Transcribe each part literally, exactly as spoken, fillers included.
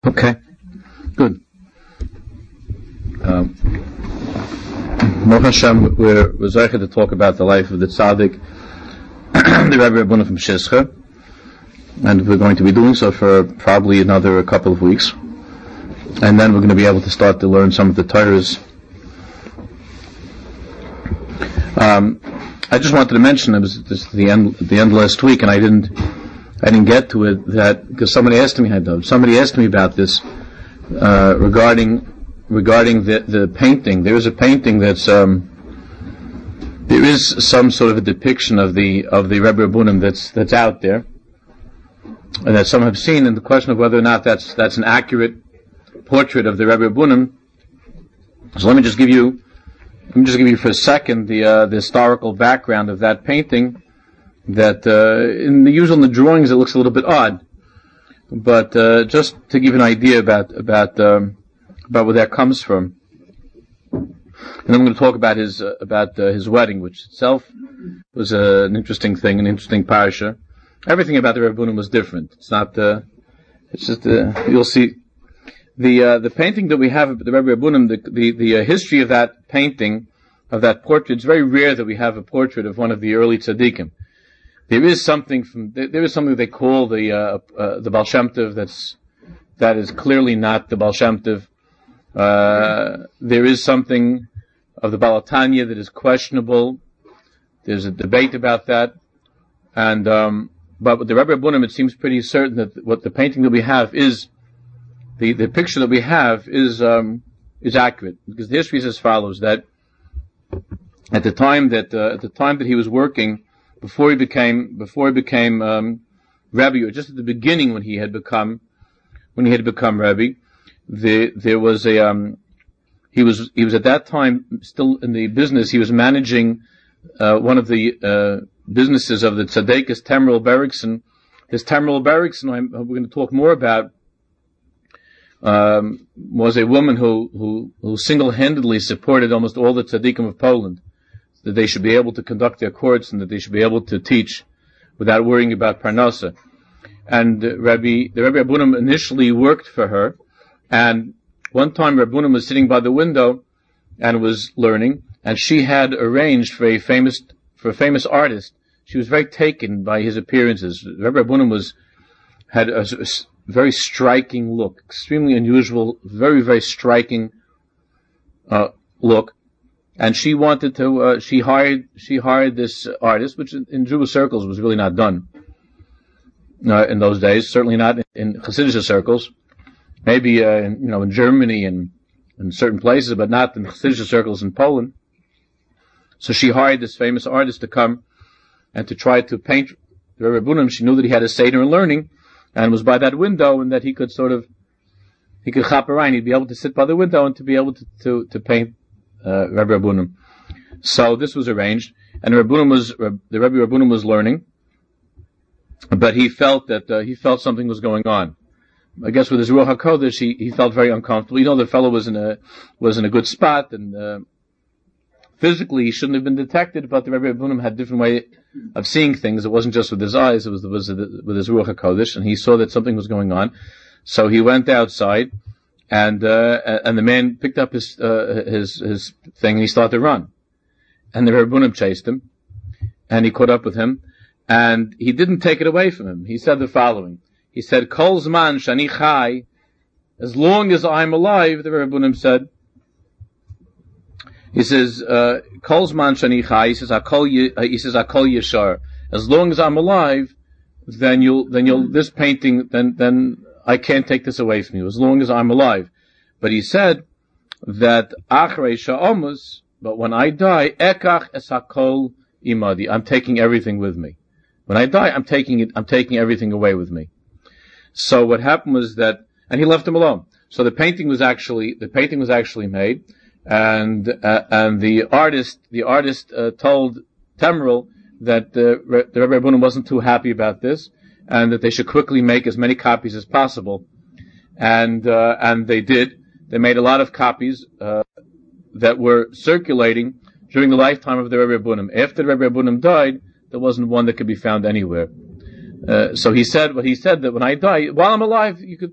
Okay, good. Um, Baruch Hashem, we're, we're zeicher to talk about the life of the tzaddik, the Rebbe Rabbeinu from Shischa, and we're going to be doing so for probably another couple of weeks, and then we're going to be able to start to learn some of the Torahs. Um, I just wanted to mention, it was just the end, the end last week, and I didn't, I didn't get to it, that, because somebody asked me, somebody asked me about this, uh, regarding, regarding the, the painting. There is a painting that's, um, there is some sort of a depiction of the, of the Rebbe Rabbunim that's, that's out there, and that some have seen, and the question of whether or not that's, that's an accurate portrait of the Rebbe Rabbunim. So let me just give you, let me just give you for a second the, uh, the historical background of that painting. That uh, in the usual in the drawings it looks a little bit odd, but uh, just to give you an idea about about um, about where that comes from, and I'm going to talk about his uh, about uh, his wedding, which itself was uh, an interesting thing, an interesting parasha. Everything about the Rebbe Rabbunim was different. It's not. Uh, it's just uh, you'll see the uh, the painting that we have of the Rebbe Rabbunim. The the, the uh, history of that painting, of that portrait. It's very rare that we have a portrait of one of the early tzaddikim. There is something from, there is something they call the, uh, uh, the Baal Shem Tov that's, that is clearly not the Baal Shem Tov. Uh, there is something of the Baal Tanya that is questionable. There's a debate about that. And, um, but with the Rebbe Rabbunim, it seems pretty certain that what the painting that we have is, the, the picture that we have is, um, is accurate. Because the history is as follows, that at the time that, uh, at the time that he was working, Before he became, before he became um, Rebbe, or just at the beginning when he had become, when he had become Rebbe, the, there was a, um, he was, he was at that time still in the business. He was managing uh, one of the uh, businesses of the Tzaddikus Temrel Bergson. This Temrel Bergson, I'm, we're going to talk more about, um, was a woman who, who, who single-handedly supported almost all the tzaddikim of Poland, that they should be able to conduct their courts and that they should be able to teach without worrying about parnasa. And uh, Rabbi, the Rebbe Rabbunim initially worked for her, and one time Rabbi Rabbunim was sitting by the window and was learning, and she had arranged for a famous, for a famous artist. She was very taken by his appearances. Rabbi Rabbunim was, had a, a very striking look, extremely unusual, very, very striking, uh, look. And she wanted to, uh, she hired, she hired this artist, which in, in Jewish circles was really not done, uh, in those days. Certainly not in, in Hasidic circles. Maybe, uh, in, you know, in Germany and in certain places, but not in Hasidic circles in Poland. So she hired this famous artist to come and to try to paint the Rebbe Rabbunim. She knew that he had a Seder in learning and was by that window, and that he could sort of, he could chop around, he'd be able to sit by the window and to be able to, to, to paint Uh, Rebbe Rabbunim. So this was arranged, and Rebbe Rabbunim was, the Rebbe Rabbunim was learning, but he felt that, uh, he felt something was going on. I guess with his Ruach HaKodesh, he, he felt very uncomfortable. You know, the fellow was in a, was in a good spot, and, uh, physically he shouldn't have been detected, but the Rebbe Rabbunim had a different way of seeing things. It wasn't just with his eyes, it was, it was with his Ruach HaKodesh, and he saw that something was going on. So he went outside, And, uh, and the man picked up his, uh, his, his thing and he started to run. And the Rebbe Rabbunim chased him. And he caught up with him. And he didn't take it away from him. He said the following. He said, Kol zman shani chai, as long as I'm alive, the Rebbe Rabbunim said, he says, uh, Kol zman shani chai, he says, Akol, he says, Akol yeshar. As long as I'm alive, then you'll, then you'll, this painting, then, then, I can't take this away from you as long as I'm alive. But he said that achrei sha'omus, but when I die, ekach es hakol imadi, I'm taking everything with me. When I die, I'm taking it, I'm taking everything away with me. So what happened was that, and he left him alone. So the painting was actually, the painting was actually made, and uh, and the artist, the artist uh, told Temrel that uh, the Rebbe Rabbunim wasn't too happy about this, and that they should quickly make as many copies as possible. And, uh, and they did. They made a lot of copies, uh, that were circulating during the lifetime of the Rebbe Rabbunim. After the Rebbe Rabbunim died, there wasn't one that could be found anywhere. Uh, so he said, what he said that when I die, while I'm alive, you could,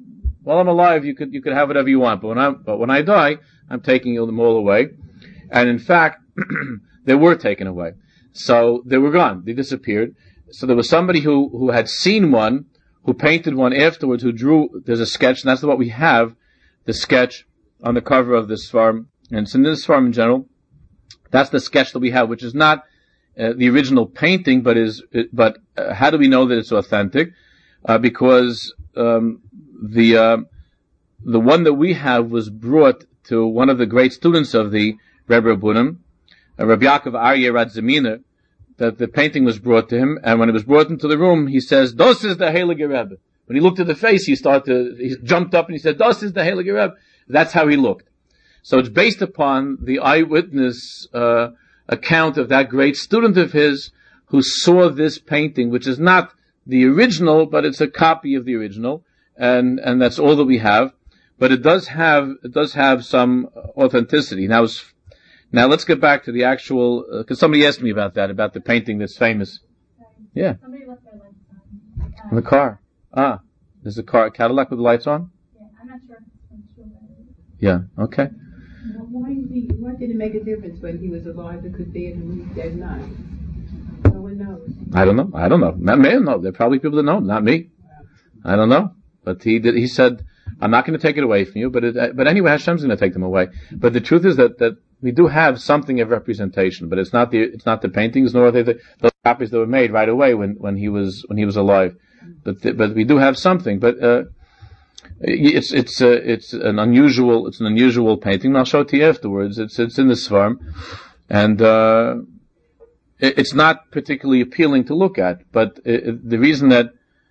while I'm alive, you could you could have whatever you want, but when I but when I die, I'm taking them all away. And in fact, they were taken away. So they were gone. They disappeared. So there was somebody who who had seen one, who painted one afterwards, who drew. There's a sketch, and that's what we have, the sketch on the cover of this farm, and it's in this farm in general. That's the sketch that we have, which is not uh, the original painting, but is but uh, how do we know that it's authentic? Uh, because um, the uh, the one that we have was brought to one of the great students of the Rebbe Rabbunim, uh, Rabbi Yaakov Aryeh Radziminer, that the painting was brought to him, and when it was brought into the room, he says, "Das is the Heilige Rebbe." When he looked at the face, he started to, he jumped up and he said, "Das is the Heilige Rebbe." That's how he looked. So it's based upon the eyewitness uh, account of that great student of his who saw this painting, which is not the original, but it's a copy of the original, and and that's all that we have. But it does have it does have some authenticity. Now, it's, now let's get back to the actual, because uh, somebody asked me about that, about the painting that's famous. Yeah. Somebody left their lights on. Uh, In the car. Ah, there's a car, a Cadillac with the lights on? Yeah, I'm not sure if it's from Chile. Yeah, okay. Why did he, why did it make a difference when he was alive? It could be and when he's dead not? No one knows. I don't know. I don't know. Not me. No, there are probably people that know. Not me. I don't know. But he did. He said, "I'm not going to take it away from you." But it, but anyway, Hashem's going to take them away. But the truth is that that we do have something of representation. But it's not the it's not the paintings, nor are they the those copies that were made right away when when he was when he was alive. But the, but we do have something. But uh, it's it's uh, it's an unusual it's an unusual painting. And I'll show it to you afterwards. It's it's in this farm, and. Uh, It's not particularly appealing to look at, but it, the reason that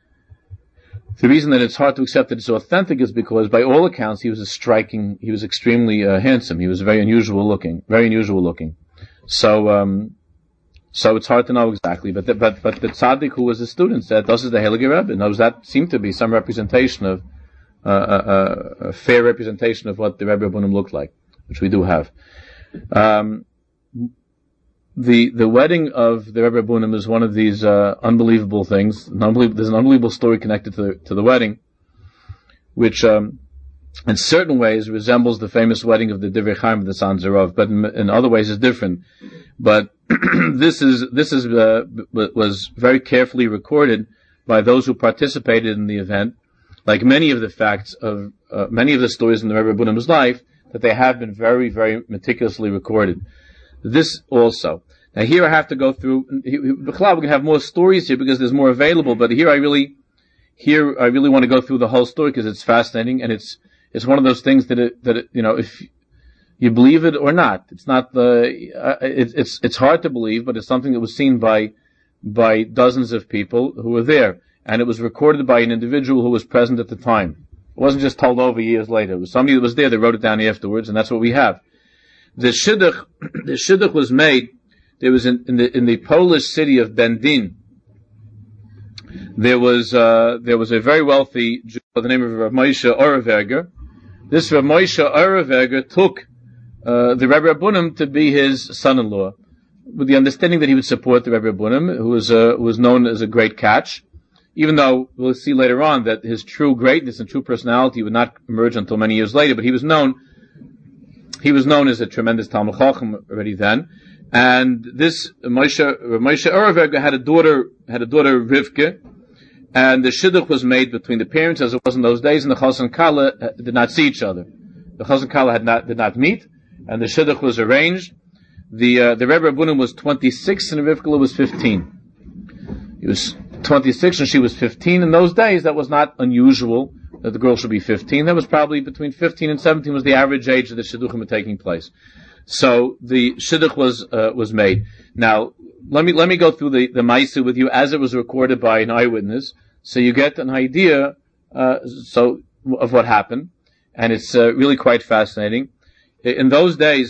the reason that it's hard to accept that it's authentic is because, by all accounts, he was a striking, he was extremely uh, handsome. He was very unusual looking, very unusual looking. So, um, so it's hard to know exactly. But the, but but the tzaddik who was a student said, "This is the Heilige Rebbe." Knows that seemed to be some representation of uh, a, a, a fair representation of what the Rebbe Rabbunim looked like, which we do have. Um, The the wedding of the Rebbe Rabbunim is one of these uh, unbelievable things. An unbelievable, there's an unbelievable story connected to the, to the wedding, which um, in certain ways resembles the famous wedding of the Divrei Chaim of the Sanzerov, but in, in other ways is different. But this is this is uh, was very carefully recorded by those who participated in the event. Like many of the facts of uh, many of the stories in the Rebbe Rabunim's life, that they have been very very meticulously recorded. This also. Now here I have to go through, we're going to have more stories here because there's more available, but here I really, here I really want to go through the whole story because it's fascinating and it's, it's one of those things that it, that it, you know, if you believe it or not, it's not the, uh, it, it's, it's hard to believe, but it's something that was seen by, by dozens of people who were there. And it was recorded by an individual who was present at the time. It wasn't just told over years later. It was somebody that was there that wrote it down afterwards, and that's what we have. The shidduch, the shidduch was made. There was in, in the in the Polish city of Bendin. There was uh, there was a very wealthy Jew by the name of Rav Moshe Oraverger. This Rav Moshe Oraverger took uh, the Rebbe Rabbunim to be his son-in-law, with the understanding that he would support the Rebbe Rabbunim, who was uh, who was known as a great catch. Even though we'll see later on that his true greatness and true personality would not emerge until many years later, but he was known. He was known as a tremendous Talmud Chacham already then, and this Moshe Moshe Oraverger had a daughter had a daughter Rivka, and the shidduch was made between the parents as it was in those days, and the Chas and Kala did not see each other. The Chas and Kala had not did not meet, and the shidduch was arranged. The uh, the Rebbe Rabbunim was twenty-six and Rivka was fifteen. He was twenty-six and she was fifteen. In those days, that was not unusual that the girl should be fifteen. That was probably between fifteen and seventeen was the average age that the shidduchim were taking place. So the shidduch was uh, was made. Now let me let me go through the the ma'aseh with you as it was recorded by an eyewitness, so you get an idea uh, so of what happened, and it's uh, really quite fascinating. In those days,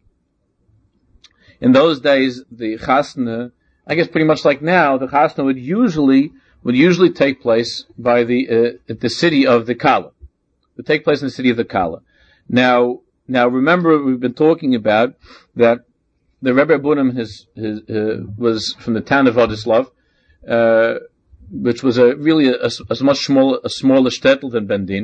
in those days, the chasna, I guess pretty much like now, the chasna would usually would usually take place by the uh, at the city of the Kala. Would take place in the city of the Kala. Now, now remember we've been talking about that the Rebbe Rabbunim his, his, uh, was from the town of Vladislav, uh, which was a really a, a much smaller a smaller shtetl than Bendin.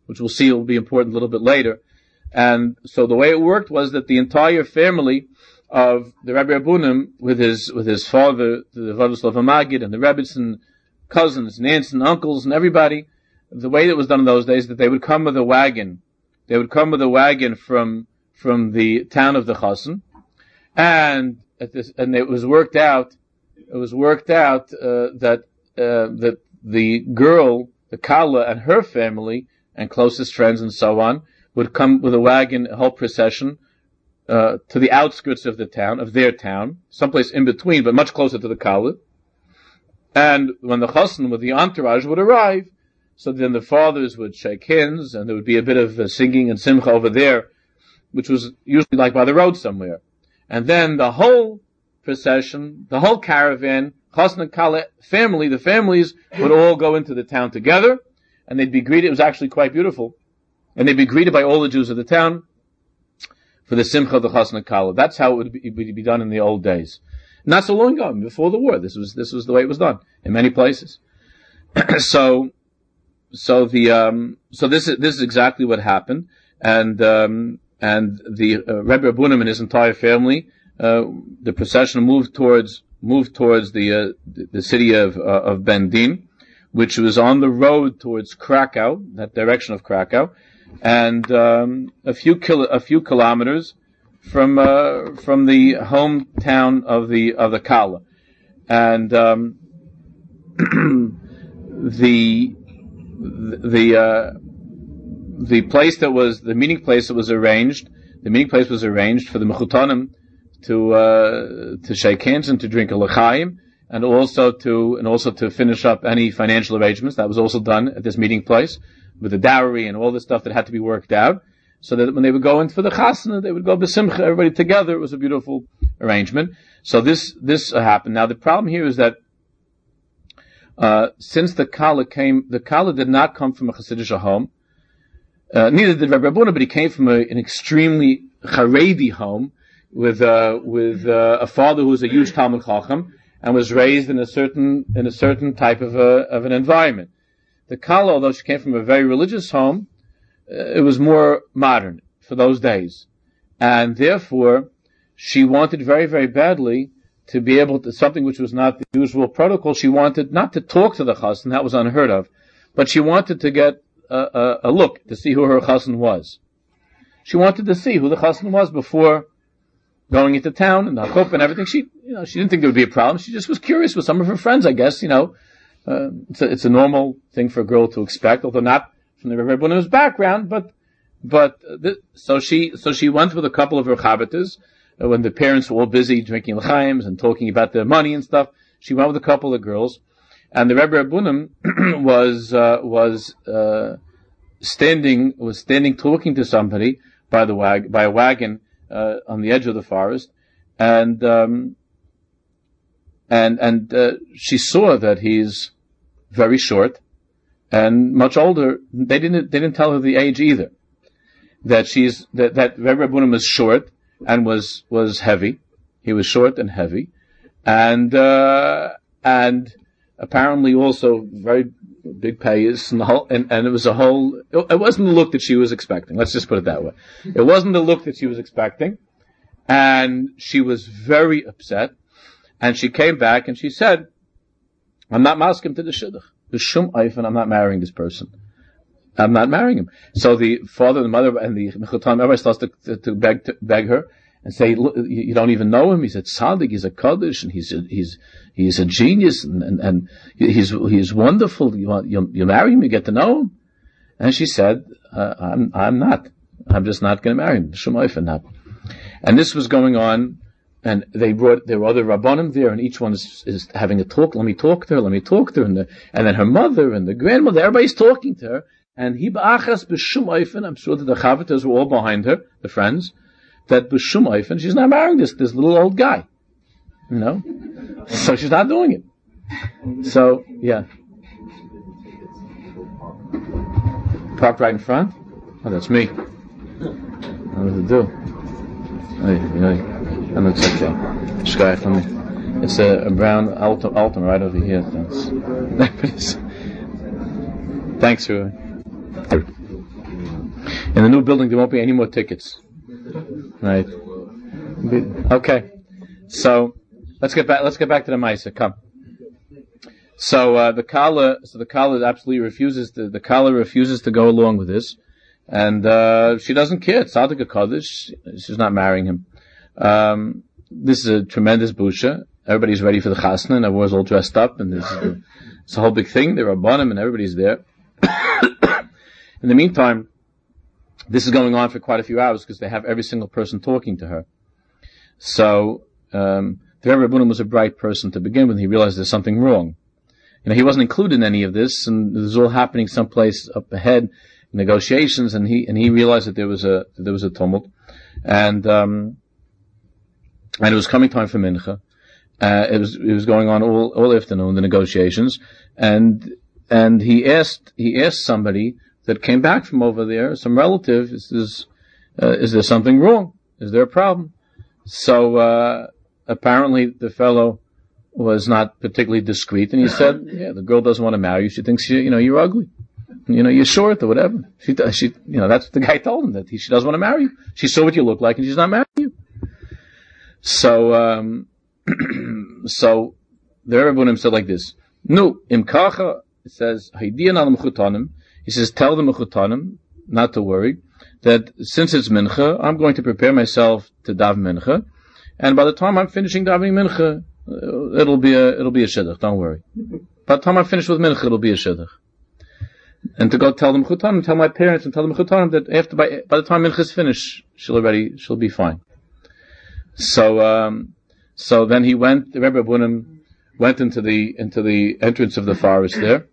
which we'll see will be important a little bit later. And so the way it worked was that the entire family of the Rebbe Rabunim, with his with his father, the Vladislav Magid, and the Rebbitzin cousins and aunts and uncles and everybody, the way that was done in those days, that they would come with a wagon. They would come with a wagon from from the town of the Chassan, and at this, and it was worked out. It was worked out uh, that uh, that the girl, the Kala, and her family and closest friends and so on would come with a wagon, a whole procession, uh, to the outskirts of the town, of their town, someplace in between, but much closer to the Kala. And when the Chassan with the entourage would arrive, so then the fathers would shake hands, and there would be a bit of uh, singing and simcha over there, which was usually like by the road somewhere. And then the whole procession, the whole caravan, Chassan and Kala family, the families would all go into the town together, and they'd be greeted. It was actually quite beautiful. And they'd be greeted by all the Jews of the town for the simcha of the Chassan and Kala. That's how it would be, it would be done in the old days. Not so long ago, before the war, this was, this was the way it was done in many places. so, so the, um, so this is, this is exactly what happened. And, um, and the, uh, Rebbe Rabunim and his entire family, uh, the procession moved towards, moved towards the, uh, the, the city of, uh, of Ben Din, which was on the road towards Krakow, that direction of Krakow, and, um, a few kilo, a few kilometers from, uh, from the hometown of the, of the Kala. And, um, the, the, uh, the place that was, the meeting place that was arranged, the meeting place was arranged for the Mechutanim to, uh, to shake hands and to drink a l'chaim, and also to, and also to finish up any financial arrangements. That was also done at this meeting place, with the dowry and all the stuff that had to be worked out, so that when they would go in for the chasna, they would go b'simcha, everybody together. It was a beautiful arrangement. So this, this uh, happened. Now the problem here is that, uh, since the Kala came, the Kala did not come from a Hasidic home, uh, neither did Rebbe Rabuna, but he came from a, an extremely Haredi home, with, uh, with, uh, a father who was a huge Talmud Chacham, and was raised in a certain, in a certain type of a, of an environment. The Kala, although she came from a very religious home, uh, it was more modern for those days. And therefore, she wanted very, very badly to be able to, something which was not the usual protocol, she wanted not to talk to the chassan, that was unheard of, but she wanted to get a, a, a look, to see who her chassan was. She wanted to see who the chassan was before going into town and the hakop and everything. She, you know, she didn't think there would be a problem. She just was curious with some of her friends, I guess, you know. Uh, it's a, it's a normal thing for a girl to expect, although not from the Rebbe Rabunim's background, but, but, uh, th- so she, so she went with a couple of her chavetas, uh, when the parents were all busy drinking l'chaims and talking about their money and stuff. She went with a couple of girls, and the Rebbe Rabunim was, uh, was, uh, standing, was standing talking to somebody by the wag, by a wagon, uh, on the edge of the forest, and, um, and, and, uh, she saw that he's very short and much older. They didn't, they didn't tell her the age either. That she's, that, that Rebbe Rabunim was short and was, was heavy. He was short and heavy. And, uh, and apparently also very big payas and the whole, and, and it was a whole, it wasn't the look that she was expecting. Let's just put it that way. It wasn't the look that she was expecting. And she was very upset. And she came back and she said, I'm not masking to the shidduch. B'shum eifin, I'm not marrying this person. I'm not marrying him. So the father and the mother and the mechutan, everybody starts to, to, to beg, to beg her and say, look, you don't even know him. He's a tzaddik, he's a kaddish, and he's a, he's, he's a genius, and, and, and he's, he's wonderful. You want, you, you marry him, you get to know him. And she said, uh, I'm, I'm not. I'm just not going to marry him. B'shum eifin, not. And this was going on. And they brought, there were other rabbanim there, and each one is, is having a talk. Let me talk to her, let me talk to her. And, the, and then her mother and the grandmother, everybody's talking to her. And he ba'achas b'shum eifin, I'm sure that the chavitas were all behind her, the friends, that b'shum eifin, she's not marrying this, this little old guy. You know? So she's not doing it. So, yeah. Parked right in front? Oh, that's me. What does it do? Hey, hey. And it's okay. Shkaya for me. It's a, a brown Altima, Altima right over here. Thanks. Thanks, Rui. In the new building, there won't be any more tickets. Right. Okay. So let's get back. Let's get back to the Maisa. Come. So uh, the Kala, so the Kala absolutely refuses to. The Kala refuses to go along with this, and uh, she doesn't care. It's Tzaddik Kodesh. She's not marrying him. Um, this is a tremendous busha. Everybody's ready for the chasna, and everyone's all dressed up, and this is a, it's a whole big thing. There are bonim, and everybody's there. In the meantime, this is going on for quite a few hours because they have every single person talking to her. So um, the Rebbe Rabbunim was a bright person to begin with. He realized there's something wrong. You know, he wasn't included in any of this, and this was all happening someplace up ahead, negotiations, and he and he realized that there was a that there was a tumult, and um, and it was coming time for mincha. Uh, it was it was going on all all afternoon, the negotiations, and and he asked he asked somebody that came back from over there, some relative, is this, uh, is there something wrong? Is there a problem? So uh, apparently the fellow was not particularly discreet, and he said, "Yeah, the girl doesn't want to marry you. She thinks you, you know, you're ugly, you know, you're short or whatever." She, she, you know, that's what the guy told him, that he, she doesn't want to marry you. She saw what you look like, and she's not marrying you. So, um, so the Rebbe said like this: "No, im kacha," it says, "Haidian al mechutanim." He says, "Tell the mechutanim not to worry, that since it's mincha, I'm going to prepare myself to daven mincha, and by the time I'm finishing davening mincha, uh, it'll be a it'll be a shidduch. Don't worry. By the time I'm finished with mincha, it'll be a shidduch." And to go tell the mechutanim, tell my parents, and tell the mechutanim that after by by the time mincha is finished, she'll already she'll be fine. So um, so then he went. The Rebbe Rabbunim went into the into the entrance of the forest there.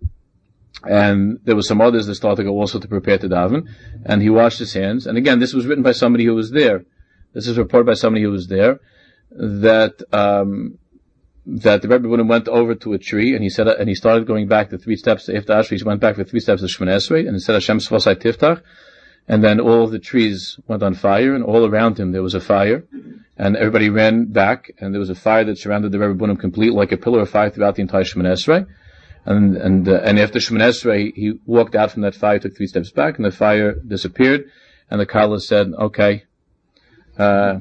And there were some others that started to go also to prepare to daven, and he washed his hands. And again, this was written by somebody who was there. This is reported by somebody who was there, that um, that the Rebbe went over to a tree, and he said, and he started going back the three steps after Ashri. He went back for three steps to Shemon Esrei, and he said Hashem Sfosai Tiftach, and then all of the trees went on fire, and all around him there was a fire, and everybody ran back, and there was a fire that surrounded the Rebbe complete, like a pillar of fire throughout the entire Shemon Esrei. And and uh, and after Shemon Esrei, he walked out from that fire, took three steps back, and the fire disappeared. And the Kala said, "Okay, uh,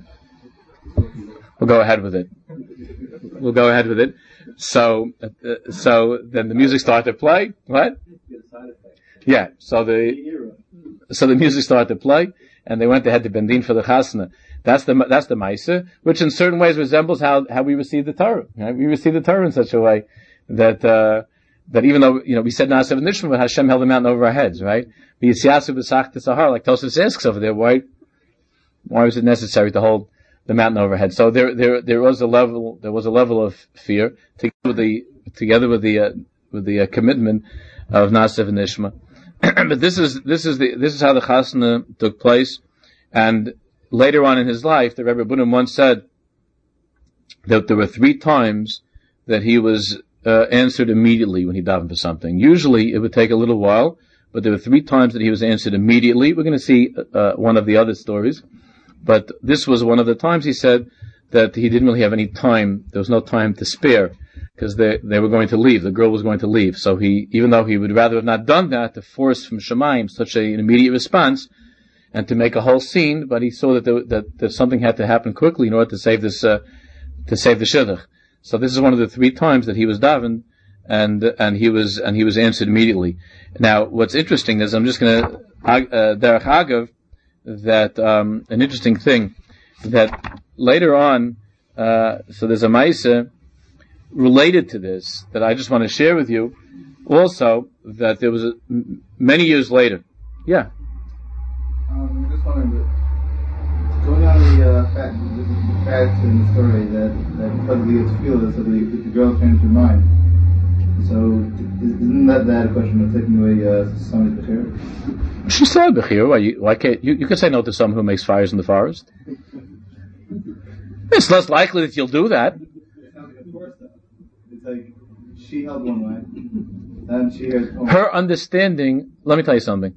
we'll go ahead with it. We'll go ahead with it." So, uh, so then the music started to play. What? Yeah. So the so the music started to play, and they went ahead to Bendin for the Chasna. That's the that's the Maisa, which in certain ways resembles how how we receive the Torah. Right? We receive the Torah in such a way that. Uh, That even though, you know, we said Naasav Nishma, but Hashem held the mountain over our heads, right? Like Tosfos asks over there, why, why was it necessary to hold the mountain over our heads? So there, there, there was a level, there was a level of fear together with the, together with the, uh, with the uh, commitment of Naasav Nishma. But this is, this is the, this is how the Chasna took place. And later on in his life, the Rebbe Rabbunim once said that there were three times that he was Uh, answered immediately when he davened for something. Usually it would take a little while, but there were three times that he was answered immediately. We're going to see uh, one of the other stories, but this was one of the times he said that he didn't really have any time. There was no time to spare because they they were going to leave. The girl was going to leave. So he, even though he would rather have not done that to force from Shemaim such a, an immediate response and to make a whole scene, but he saw that there, that, that something had to happen quickly in order to save this uh, to save the shidduch. So this is one of the three times that he was davened, and and he was and he was answered immediately. Now, what's interesting is I'm just going to uh, derech agav that um, an interesting thing that later on. Uh, so there's a ma'isa related to this that I just want to share with you. Also, that there was a, m- many years later. Yeah. Um, just wondering, going on the uh, fact, the facts in the story that that because we feel this, so the, the girl changed her mind. So isn't that that a question of taking away uh, somebody's bechira? She said bechira. Why, you, why can't you? You can say no to someone who makes fires in the forest. It's less likely that you'll do that. It's not like a force though. It's like she held one way, and she hears oh. Her understanding. Let me tell you something.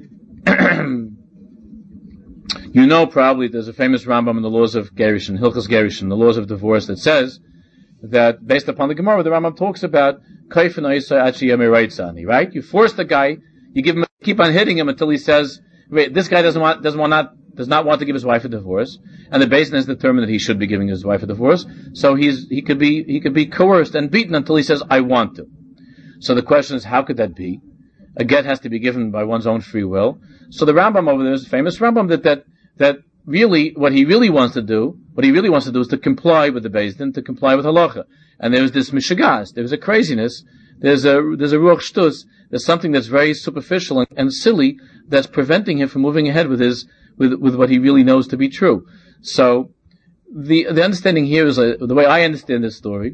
You know, probably there's a famous Rambam in the laws of Gerushin, Hilchos Gerushin, the laws of divorce, that says that based upon the Gemara, the Rambam talks about kaifin oisai achi yemei reitzani, right? You force the guy, you give him, keep on hitting him until he says, wait, this guy doesn't want, doesn't want not, does not want to give his wife a divorce, and the Beis Din has determined that he should be giving his wife a divorce, so he's, he could be, he could be coerced and beaten until he says, I want to. So the question is, how could that be? A get has to be given by one's own free will. So the Rambam over there is a famous Rambam that, that, that really, what he really wants to do, what he really wants to do is to comply with the Beis Din, to comply with halacha. And there was this mishagas, there was a craziness, there's a, there's a ruach shtus, there's something that's very superficial and, and silly that's preventing him from moving ahead with his, with, with what he really knows to be true. So, the, the understanding here is, a, the way I understand this story,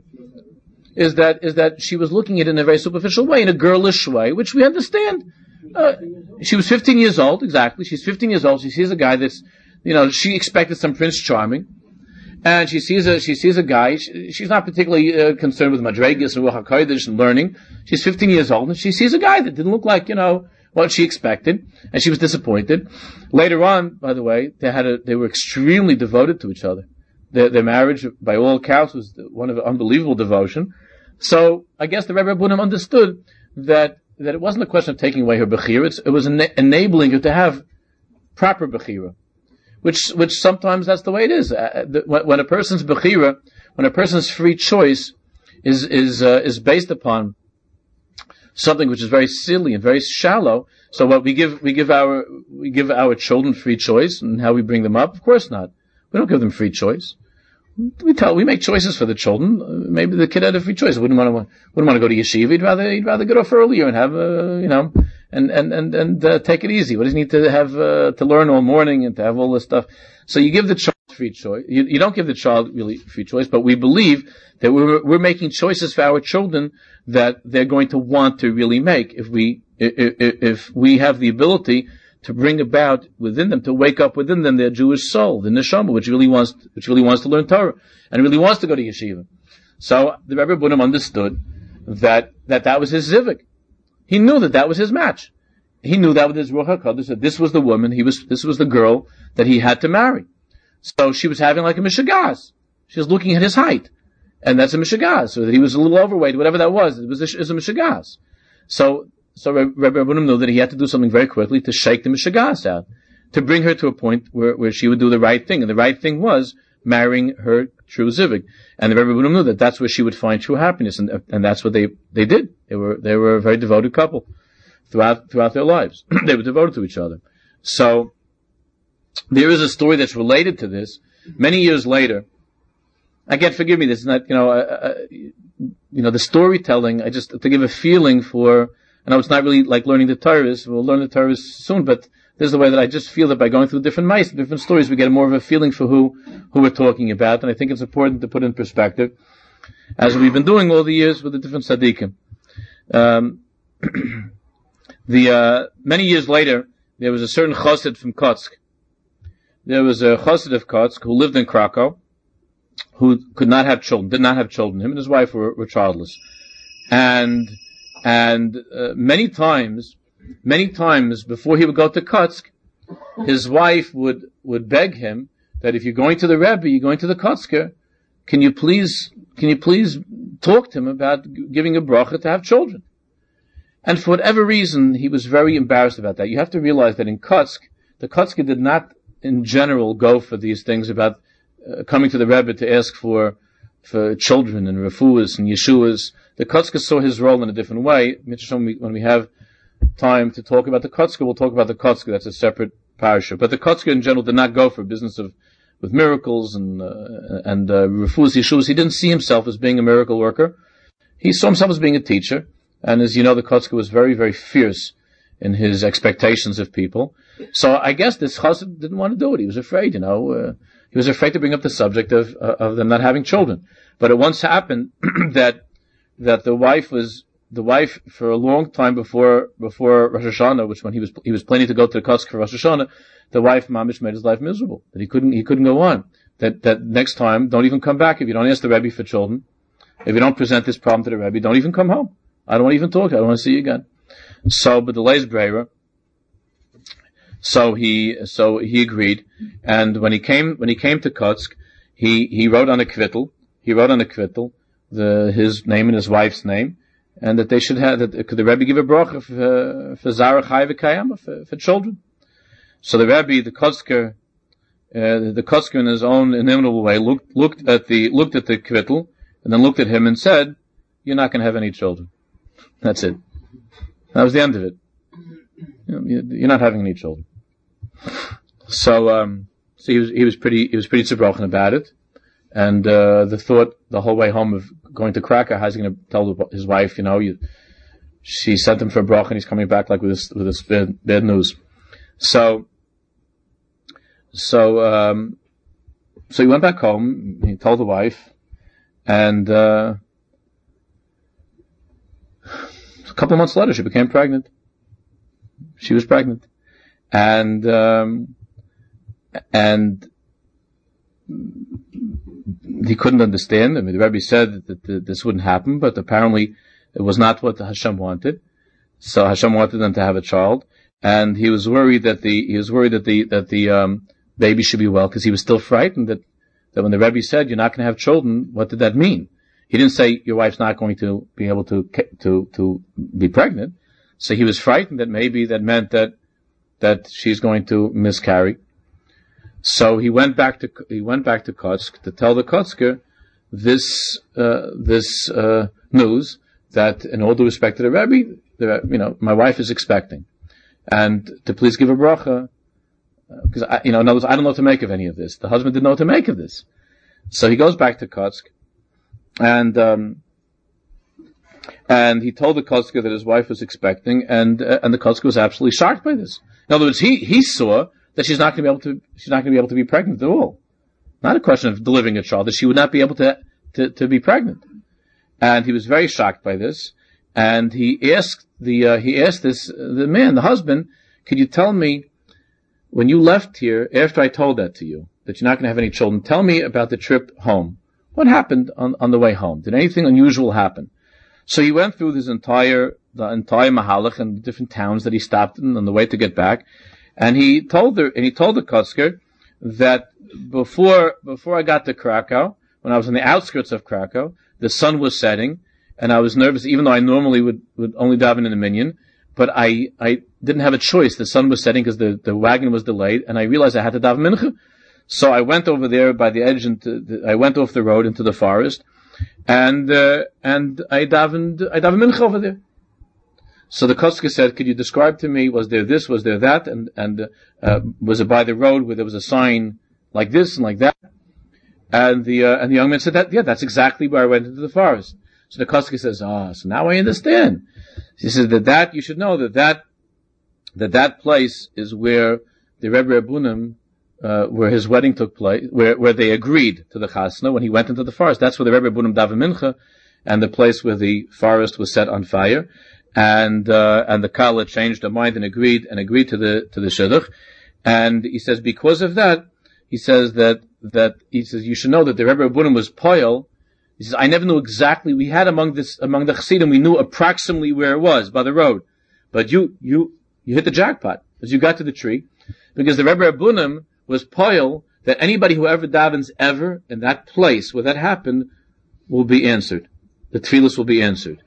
is that, is that she was looking at it in a very superficial way, in a girlish way, which we understand. Uh, she was fifteen years old, exactly. She's fifteen years old. She sees a guy that's, you know, she expected some Prince Charming. And she sees a, she sees a guy, she, she's not particularly uh, concerned with Madregas and Ruach HaKodesh and learning. She's fifteen years old, and she sees a guy that didn't look like, you know, what she expected, and she was disappointed. Later on, by the way, they had a, they were extremely devoted to each other. Their, their marriage, by all accounts, was one of unbelievable devotion. So, I guess the Rebbe Rabbunim understood that, that it wasn't a question of taking away her Bechira, it was ena- enabling her to have proper Bechira. Which, which sometimes that's the way it is. Uh, the, when, when a person's bechira, when a person's free choice is is uh, is based upon something which is very silly and very shallow. So what we give we give our we give our children free choice and how we bring them up? Of course not. We don't give them free choice. We tell we make choices for the children. Uh, maybe the kid had a free choice. Wouldn't want to wouldn't want to go to yeshiva. He'd rather he'd rather get off earlier and have a you know. And, and, and, and, uh, take it easy. What does he need to have, uh, to learn all morning and to have all this stuff? So you give the child free choice. You, you don't give the child really free choice, but we believe that we're, we're making choices for our children that they're going to want to really make if we, if, if we have the ability to bring about within them, to wake up within them their Jewish soul, the neshama, which really wants, which really wants to learn Torah and really wants to go to yeshiva. So the Rebbe Rabbunim understood that, that that was his zivik. He knew that that was his match. He knew that with his Ruach HaKodesh, that this was the woman, he was, this was the girl that he had to marry. So she was having like a mishagas. She was looking at his height. And that's a mishagas. So that he was a little overweight, whatever that was, it was a, it was a mishagas. So, so Rebbe Rabbunim knew that he had to do something very quickly to shake the mishagas out. To bring her to a point where, where she would do the right thing. And the right thing was marrying her true zivig. And the Rebbe Rabbunim knew that that's where she would find true happiness, and and that's what they they did. They were they were a very devoted couple throughout throughout their lives. They were devoted to each other. So there is a story that's related to this. Many years later, again, forgive me, this is not you know uh, uh, you know the storytelling. I just to give a feeling for. I know it's not really like learning the Torah. We'll learn the Torah soon, but this is the way that I just feel that by going through different mice, different stories, we get more of a feeling for who, who we're talking about. And I think it's important to put in perspective, as we've been doing all the years with the different tzaddikim. Um, the, uh, many years later, there was a certain chassid from Kotsk. There was a chassid of Kotsk who lived in Krakow, who could not have children, did not have children. Him and his wife were, were childless. And, and, uh, many times, Many times before he would go to Kotsk, his wife would, would beg him that if you're going to the Rebbe, you're going to the Kotsker, can you please, can you please talk to him about giving a bracha to have children? And for whatever reason, he was very embarrassed about that. You have to realize that in Kotsk, the Kotsker did not in general go for these things about uh, coming to the Rebbe to ask for, for children and refuahs and yeshuas. The Kotsker saw his role in a different way. When we have time to talk about the Kotsker, we'll talk about the Kotsker. That's a separate parasha. But the Kotsker in general did not go for business of with miracles and uh, and uh, refuahs, yeshuvas. He didn't see himself as being a miracle worker. He saw himself as being a teacher. And as you know, the Kotsker was very, very fierce in his expectations of people. So I guess this chassid didn't want to do it. He was afraid, you know. Uh, he was afraid to bring up the subject of uh, of them not having children. But it once happened that that the wife was. The wife, for a long time before before Rosh Hashanah, which when he was he was planning to go to the Kotsk for Rosh Hashanah, the wife mamish made his life miserable. That he couldn't he couldn't go on. That that next time, don't even come back if you don't ask the Rebbe for children. If you don't present this problem to the Rebbe, don't even come home. I don't want to even talk. I don't want to see you again. So, but the Leis Breira. So he so he agreed, and when he came when he came to Kotsk, he he wrote on a kvittel. He wrote on a kvittel the his name and his wife's name. And that they should have, that could the Rebbe give a bracha for, for Zara Chai V'Kayama, for, for children. So the Rebbe, the Kotzker, uh, the Kotzker in his own inimitable way looked, looked at the, looked at the kvittel, and then looked at him and said, "You're not going to have any children." That's it. That was the end of it. You're not having any children. So, um, so he was, he was pretty, he was pretty zerbrochen about it. And, uh, the thought the whole way home of going to Krakow, how's he going to tell his wife, you know, you, she sent him for a brach and he's coming back like with this, with this bad, bad news. So, so, um, so he went back home, he told the wife, and, uh, a couple of months later she became pregnant. She was pregnant. And, um, and he couldn't understand. I mean, the Rebbe said that, that this wouldn't happen, but apparently it was not what Hashem wanted. So Hashem wanted them to have a child, and he was worried that the he was worried that the that the um, baby should be well, because he was still frightened that that when the Rebbe said you're not going to have children, what did that mean? He didn't say your wife's not going to be able to to to be pregnant. So he was frightened that maybe that meant that that she's going to miscarry. So he went back to he went back to Kotsk to tell the Kotzker this uh, this uh, news, that in all due respect to the Rebbe, the, you know, my wife is expecting, and to please give a bracha, because uh, you know, in other words, I don't know what to make of any of this. The husband didn't know what to make of this, so he goes back to Kotsk, and um, and he told the Kotzker that his wife was expecting, and uh, and the Kotzker was absolutely shocked by this. In other words, he he saw that she's not going to be able to she's not going to be able to be pregnant at all. Not a question of delivering a child, that she would not be able to to, to be pregnant. And he was very shocked by this, and he asked the uh, he asked this uh, the man, the husband, could you tell me, when you left here after I told that to you, that you're not going to have any children, tell me about the trip home. What happened on on the way home? Did anything unusual happen? So he went through this entire the entire Mahalach and the different towns that he stopped in on the way to get back. And he told her, and he told the Kotzker that before, before I got to Krakow, when I was on the outskirts of Krakow, the sun was setting, and I was nervous, even though I normally would, would only daven in a minyan, but I, I didn't have a choice. The sun was setting because the, the wagon was delayed, and I realized I had to daven mincha. So I went over there by the edge into, the, I went off the road into the forest, and, uh, and I davened, I davened mincha over there. So the Kotzker said, could you describe to me, was there this, was there that, and, and, uh, was it by the road where there was a sign like this and like that? And the, uh, and the young man said that, yeah, that's exactly where I went into the forest. So the Kotzker says, ah, oh, so now I understand. He says that that, you should know that that, that that place is where the Rebbe Rabunim, uh, where his wedding took place, where, where they agreed to the chasna when he went into the forest. That's where the Rebbe Rabunim daven mincha, and the place where the forest was set on fire. And, uh, and the Kala changed their mind and agreed, and agreed to the, to the Shidduch. And he says, because of that, he says that, that, he says, you should know that the Rebbe Rabunim was poil. He says, I never knew exactly, we had among this, among the Chassidim, we knew approximately where it was, by the road. But you, you, you hit the jackpot, as you got to the tree, because the Rebbe Rabunim was poil, that anybody who ever davens ever, in that place where that happened, will be answered. The tefillos will be answered.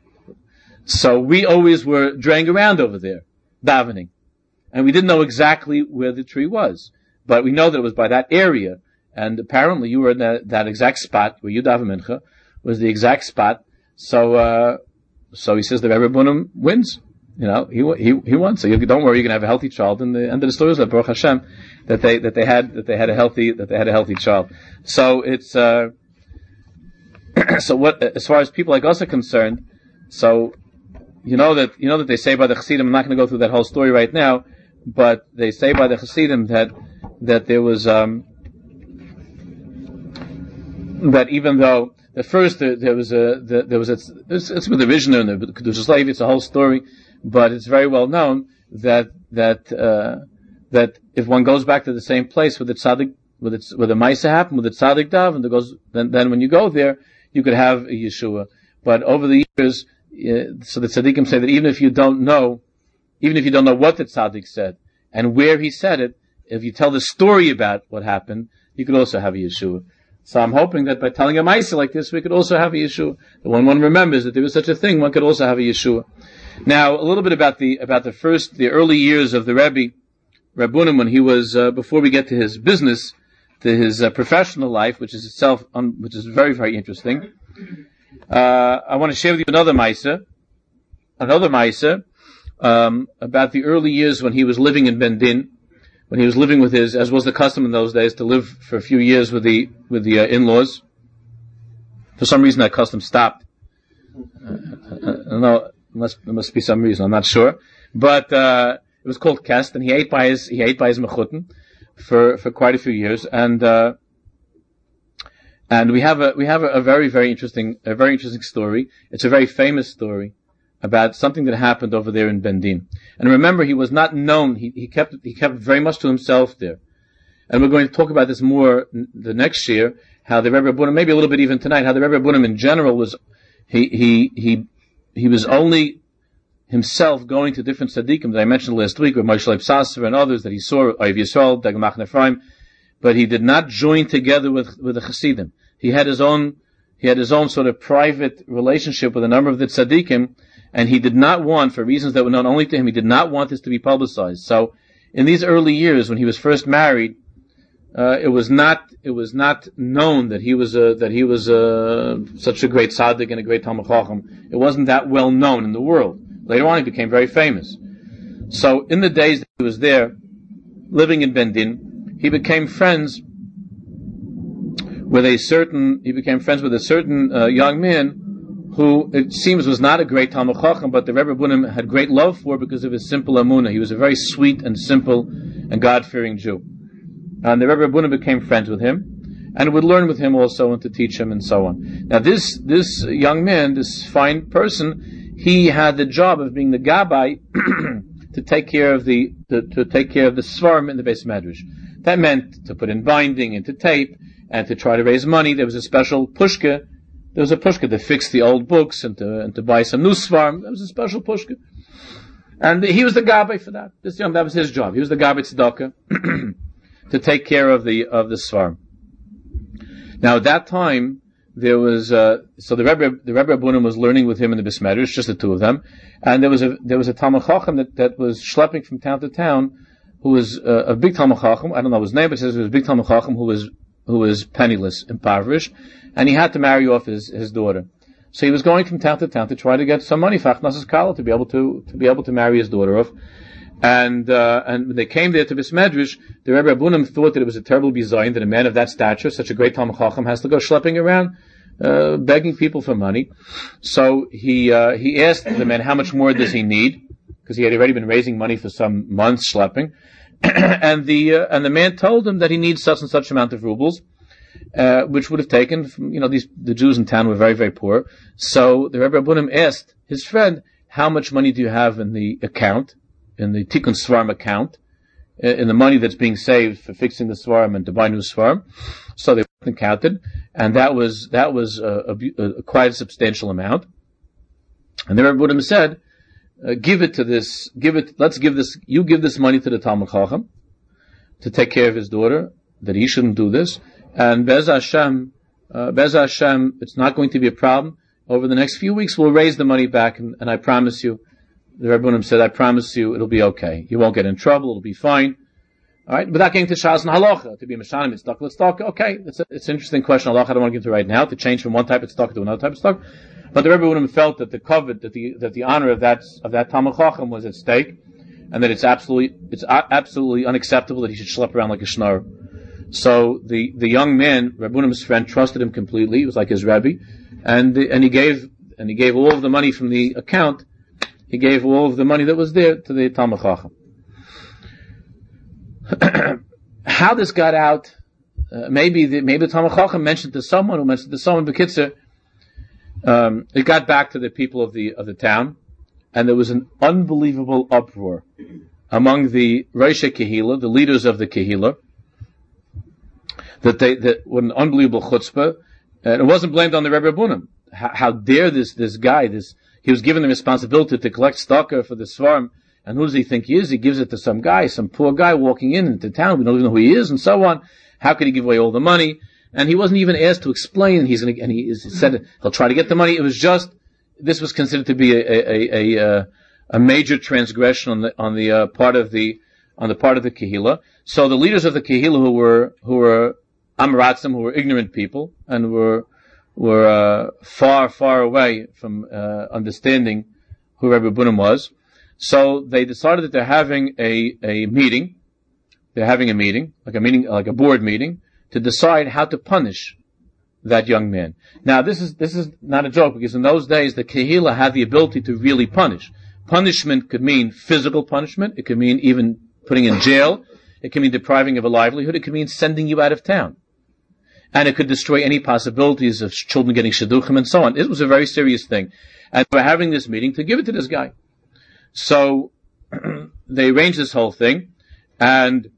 So we always were draying around over there, davening. And we didn't know exactly where the tree was. But we know that it was by that area. And apparently you were in that, that exact spot where you daven mincha, was the exact spot. So, uh, so he says the Rebbe Rabunim wins. You know, he, he, he won. So you, don't worry, you're going to have a healthy child. And the end of the story is that Baruch Hashem, that they, that they had, that they had a healthy, that they had a healthy child. So it's, uh, so what, as far as people like us are concerned, so, You know that you know that they say by the Chassidim. I'm not going to go through that whole story right now, but they say by the Chassidim that that there was um, that even though at first there, there was a the, there was a it's, it's with the Rishon and the Kedushas Levi. It's a whole story, but it's very well known that that uh, that if one goes back to the same place where the tzaddik, where the where the Maisa happened, with the tzaddik dav, and there goes then then when you go there, you could have a Yeshua. But over the years. Uh, so the tzaddikim say that even if you don't know, even if you don't know what the tzaddik said and where he said it, if you tell the story about what happened, you could also have a Yeshua. So I'm hoping that by telling a Maisa like this, we could also have a Yeshua. That when one remembers that there was such a thing, one could also have a Yeshua. Now, a little bit about the about the first, the early years of the Rebbe, Reb Bunim, when he was, uh, before we get to his business, to his uh, professional life, which is itself, um, which is very, very interesting. Uh, I want to share with you another Maisa, another Maisa, um, about the early years when he was living in Ben Din, when he was living with his, as was the custom in those days, to live for a few years with the, with the uh, in-laws. For some reason that custom stopped. Uh, uh, no, unless, there must be some reason, I'm not sure. But, uh, it was called Kest, and he ate by his, he ate by his mechutin for, for quite a few years, and, uh, and we have a, we have a, a very, very interesting, a very interesting story. It's a very famous story about something that happened over there in Ben Din. And remember, he was not known, he, he kept, he kept very much to himself there. And we're going to talk about this more n- the next year, how the Rebbe Bunim, maybe a little bit even tonight, how the Rebbe Bunim in general was, he, he, he, he was only himself going to different tzaddikim that I mentioned last week, with Moshe Leib Sasser and others that he saw, Oiv Yisrael, Dagel Machne Ephraim, but he did not join together with, with the Chassidim. He had his own, he had his own sort of private relationship with a number of the tzaddikim, and he did not want, for reasons that were known only to him, he did not want this to be publicized. So, in these early years, when he was first married, uh, it was not, it was not known that he was a, that he was a, such a great tzaddik and a great Talmid Chacham. It wasn't that well known in the world. Later on, he became very famous. So, in the days that he was there, living in Ben Din, he became friends with a certain, he became friends with a certain uh, young man who, it seems, was not a great Talmid Chacham, but the Rebbe Bunim had great love for because of his simple amunah. He was a very sweet and simple and God-fearing Jew. And the Rebbe Bunim became friends with him, and would learn with him also and to teach him and so on. Now, this this young man, this fine person, he had the job of being the gabbai to take care of the to, to take care of the svarim in the Beis Medrash. That meant to put in binding and to tape and to try to raise money. There was a special pushka. There was a pushka to fix the old books and to and to buy some new svarim. There was a special pushka, and he was the gabbai for that. This young that was his job. He was the gabbai tzedakah to take care of the of the svarim. Now at that time, there was, uh, so the Rebbe, the Rebbe Bunim was learning with him in the Beis Medrash, just the two of them, and there was a, there was a Talmid Chacham that, that was schlepping from town to town, who was, uh, a big Talmid Chacham, I don't know his name, but it says he was a big Talmid Chacham who was, who was penniless, impoverished, and he had to marry off his, his daughter. So he was going from town to town to try to get some money, Fachnas Kala, to be able to, to be able to marry his daughter off. And, uh, and when they came there to Beis Medrash, the Rebbe Bunim thought that it was a terrible bizayin that a man of that stature, such a great Talmid Chacham, has to go schlepping around, uh, begging people for money. So he, uh, he asked the man how much more does he need, because he had already been raising money for some months schlepping. and the, uh, and the man told him that he needs such and such amount of rubles, uh, which would have taken from, you know, these, the Jews in town were very, very poor. So the Rebbe Bunim asked his friend, how much money do you have in the account? In the Tikkun Svarim account, in the money that's being saved for fixing the Svarim and to buy new Svarim. So they went and counted, and that was, that was a, a, a quite a substantial amount. And the Rebbe Bunim said, uh, give it to this, give it, let's give this, you give this money to the Talmid Chacham to take care of his daughter, that he shouldn't do this. And Bez Hashem, uh, Bez Hashem, it's not going to be a problem. Over the next few weeks, we'll raise the money back, and, and I promise you, the Rebbe Bunim said, I promise you, it'll be okay. You won't get in trouble, it'll be fine. Alright, without getting to Shas and Halacha, to be Meshanim, it's stuck, let's talk, okay, it's a, it's an interesting question, Halacha, I don't want to get into right now, to change from one type of stock to another type of stock. But the Rebbe Bunim felt that the covet, that the, that the honor of that, of that Talmid Chacham was at stake, and that it's absolutely, it's a- absolutely unacceptable that he should schlep around like a schnar. So the, the young man, Rebbe Bunim's friend, trusted him completely, he was like his Rebbe, and, the, and he gave, and he gave all of the money from the account. He gave all of the money that was there to the Talmid Chacham. How this got out, uh, maybe the, maybe the Talmid Chacham mentioned to someone who mentioned to someone, B'kitzur, um, it got back to the people of the, of the town, and there was an unbelievable uproar among the Roshei Kehillah, the leaders of the Kehillah, that they, that what an unbelievable chutzpah, and it wasn't blamed on the Rebbe Bunim. How, how dare this, this guy, this, he was given the responsibility to collect tzedakah for the svarim, and who does he think he is? He gives it to some guy, some poor guy walking in into town. We don't even know who he is, and so on. How could he give away all the money? And he wasn't even asked to explain. He's gonna, and he, he said he'll try to get the money. It was just, this was considered to be a a a, a, a major transgression on the on the uh, part of the on the part of the Kehillah. So the leaders of the Kehillah who were, who were Amaratzim, who were ignorant people, and were, were, uh, far, far away from, uh, understanding who Rebbe Bunim was. So they decided that they're having a, a meeting. They're having a meeting, like a meeting, like a board meeting, to decide how to punish that young man. Now this is, this is not a joke, because in those days the Kehillah had the ability to really punish. Punishment could mean physical punishment. It could mean even putting in jail. It could mean depriving of a livelihood. It could mean sending you out of town. And it could destroy any possibilities of children getting shidduchim and so on. It was a very serious thing. And we're having this meeting to give it to this guy. So they arranged this whole thing, and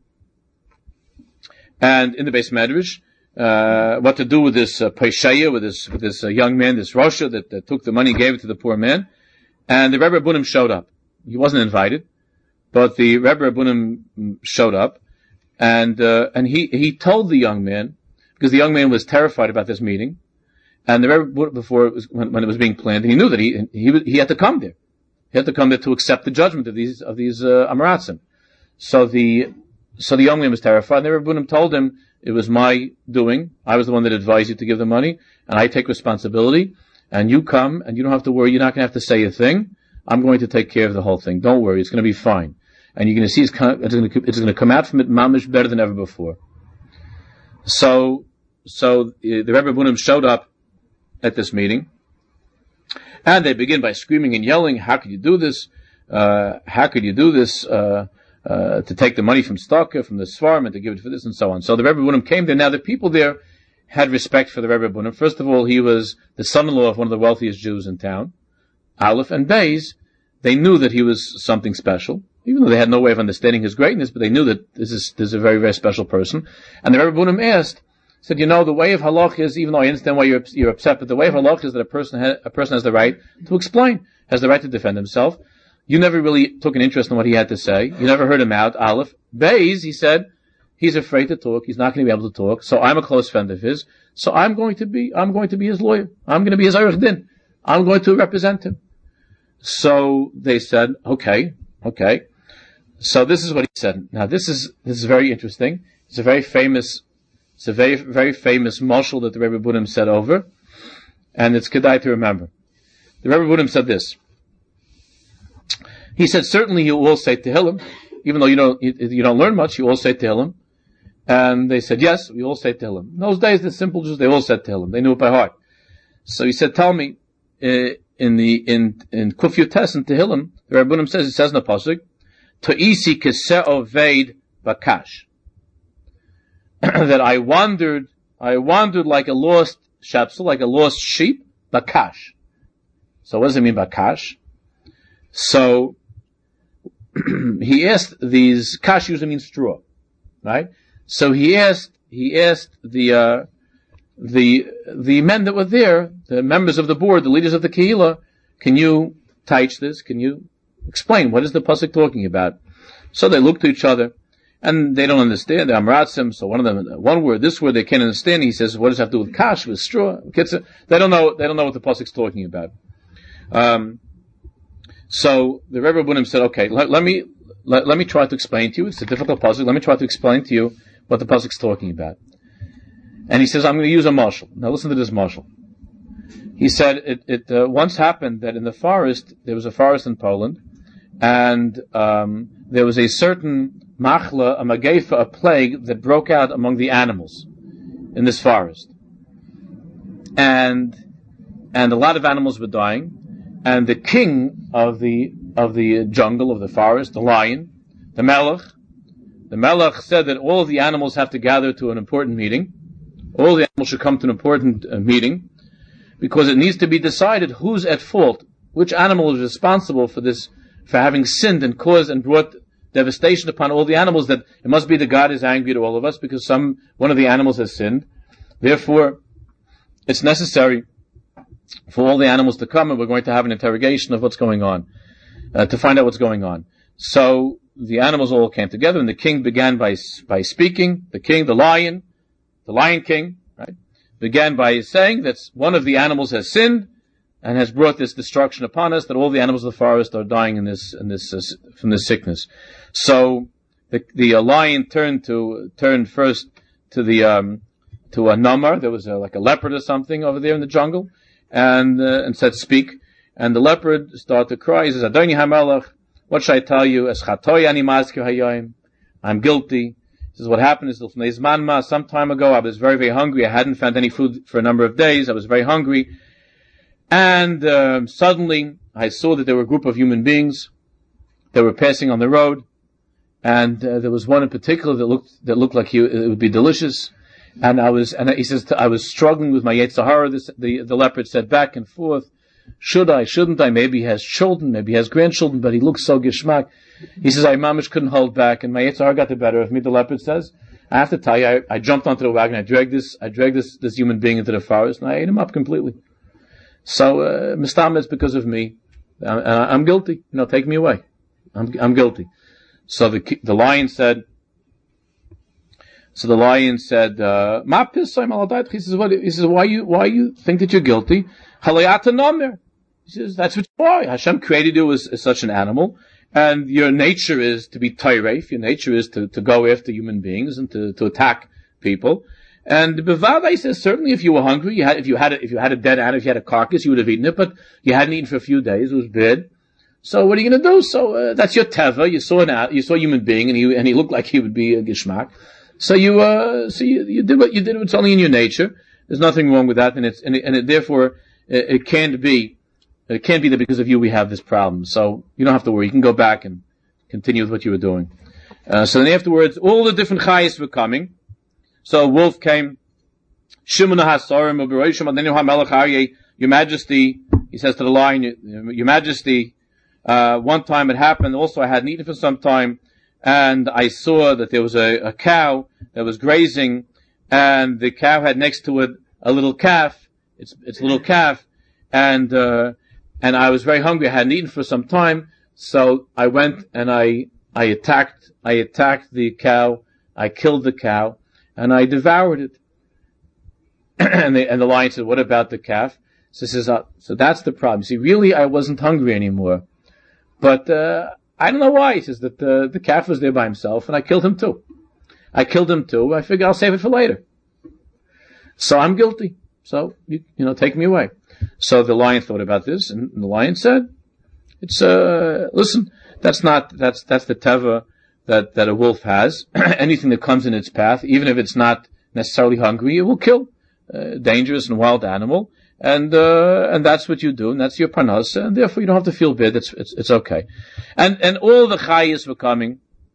and in the base medrash, uh, what to do with this uh, Pesheya, with this with this uh, young man, this Rosha that, that took the money and gave it to the poor man. And the Rebbe Bunim showed up. He wasn't invited, but the Rebbe Bunim showed up, and uh, and he he told the young man, because the young man was terrified about this meeting, and the Rebbe, before it was when, when it was being planned, he knew that he he he had to come there. He had to come there to accept the judgment of these of these uh, Amaratzim. So the so the young man was terrified. And the Rebbe Bunim told him, it was my doing. I was the one that advised you to give the money, and I take responsibility. And you come, and you don't have to worry. You're not going to have to say a thing. I'm going to take care of the whole thing. Don't worry. It's going to be fine. And you're going to see it's going to, it's going to come out from it mamish better than ever before. So, so the Rebbe Bunim showed up at this meeting, and they begin by screaming and yelling, how could you do this? Uh, how could you do this, uh, uh, to take the money from Staka, from the Svarim, and to give it for this and so on. So the Rebbe Bunim came there. Now the people there had respect for the Rebbe Bunim. First of all, he was the son-in-law of one of the wealthiest Jews in town, Aleph, and Beis. They knew that he was something special, even though they had no way of understanding his greatness, but they knew that this is, this is a very, very special person. And the Rebbe Bunim asked, said, you know, the way of halach is, even though I understand why you're, you're upset, but the way of halach is that a person, ha- a person has the right to explain, has the right to defend himself. You never really took an interest in what he had to say. You never heard him out, Aleph. Beis, he said, he's afraid to talk. He's not going to be able to talk. So I'm a close friend of his. So I'm going to be, I'm going to be his lawyer. I'm going to be his Arich Din. I'm going to represent him. So they said, okay, okay. So this is what he said. Now this is, this is very interesting. It's a very famous, it's a very, very famous mashal that the Rebbe Bunim said over. And it's kedai to remember. The Rebbe Bunim said this. He said, certainly you all say Tehillim, even though you don't, you, you don't learn much, you all say Tehillim. And they said, yes, we all say Tehillim. In those days, the simple Jews, they all said Tehillim. They knew it by heart. So he said, tell me, uh, in the, in, in Kuf Yutes and Tehillim, the Rebbe Bunim says, it says in the Pasuk, To'isi keseo veid bakash. That I wandered, I wandered like a lost shepsel, like a lost sheep, bakash. So what does it mean, bakash? So, he asked these, kash usually means straw, right? So he asked, he asked the, uh, the, the men that were there, the members of the board, the leaders of the Kehillah, can you teach this? Can you explain? What is the pasuk talking about? So they look to each other, and they don't understand. They're Amratzim, so one of them, one word, this word they can't understand. He says, what does it have to do with kash, with straw? They don't know, they don't know what the pasuk's talking about. Um, So the Rebbe Bunim said, okay, let, let me let, let me try to explain to you. It's a difficult pasuk. Let me try to explain to you what the pasuk's talking about. And he says, I'm going to use a mashal. Now listen to this mashal. He said, it, it uh, once happened that in the forest, there was a forest in Poland, and um, there was a certain machla, a magefa, a plague that broke out among the animals in this forest. And and a lot of animals were dying. And the king of the, of the jungle, of the forest, the lion, the melech, the melech said that all of the animals have to gather to an important meeting. All the animals should come to an important uh, meeting, because it needs to be decided who's at fault, which animal is responsible for this, for having sinned and caused and brought devastation upon all the animals, that it must be that God is angry to all of us because some, one of the animals has sinned. Therefore, it's necessary for all the animals to come, and we're going to have an interrogation of what's going on, uh, to find out what's going on. So the animals all came together, and the king began by by speaking. The king, the lion, the lion king, right, began by saying that one of the animals has sinned and has brought this destruction upon us. That all the animals of the forest are dying in this in this uh, from this sickness. So the the uh, lion turned to turned first to the um, to a namar. There was a, like a leopard or something over there in the jungle, and uh, and said, "Speak." And the leopard started to cry. He says, "Adoni HaMelech, what should I tell you? Es chatoy ani mazkir hayom. I'm guilty." He says, "What happened is that some time ago, I was very, very hungry. I hadn't found any food for a number of days. I was very hungry. And um, suddenly, I saw that there were a group of human beings that were passing on the road. And uh, there was one in particular that looked that looked like he, it would be delicious. And I was, and he says, I was struggling with my Yetzer Hara. This, the, the leopard said back and forth, should I, shouldn't I? Maybe he has children, maybe he has grandchildren, but he looks so gishmak. He says, I mamish couldn't hold back, and my Yetzer Hara got the better of me, the leopard says. I have to tell you, I, I jumped onto the wagon, I dragged this, I dragged this, this human being into the forest, and I ate him up completely. So, uh, Mistam, it's because of me. I, I, I'm guilty. You know, take me away. I'm, I'm guilty. So the, the lion said, so the lion said, uh, Ma pisayim al adayt. He says, what, he says, why you, why you think that you're guilty? Halayata nomer. He says, that's what you are. Hashem created you as, as such an animal, and your nature is to be tayref. Your nature is to, to go after human beings and to, to attack people. And Bevada says, certainly if you were hungry, you had, if you had a, if you had a dead animal, if you had a carcass, you would have eaten it, but you hadn't eaten for a few days. It was bad. So what are you going to do? So, uh, that's your teva. You saw an, you saw a human being, and he, and he looked like he would be a gishmak. So you, uh, so you, you did what you did. It's only in your nature. There's nothing wrong with that, and it's, and it, and it therefore, it, it can't be, it can't be that because of you we have this problem. So you don't have to worry. You can go back and continue with what you were doing. Uh, so then afterwards, all the different chayes were coming. So a wolf came. Shimon hasarim u'beroishim adenu hamelech aryeh. Your Majesty, he says to the lion, Your Majesty, uh, one time it happened. Also, I hadn't eaten for some time, and I saw that there was a, a cow that was grazing, and the cow had next to it a little calf. It's it's a little calf, and uh, and I was very hungry. I hadn't eaten for some time, so I went and I I attacked I attacked the cow. I killed the cow, and I devoured it. and, the, and the lion said, "What about the calf?" So he says, uh, "So that's the problem. See, really, I wasn't hungry anymore, but uh, I don't know why." He says that uh, the calf was there by himself, and I killed him too. I killed him too. I figure I'll save it for later. So I'm guilty. So you, you know, take me away. So the lion thought about this, and the lion said, "It's uh, listen, that's not that's that's the teva that that a wolf has. Anything that comes in its path, even if it's not necessarily hungry, it will kill. Uh, dangerous and wild animal, and uh, and that's what you do, and that's your parnas, and therefore you don't have to feel bad. It's it's, it's okay." And and all the chayes were coming,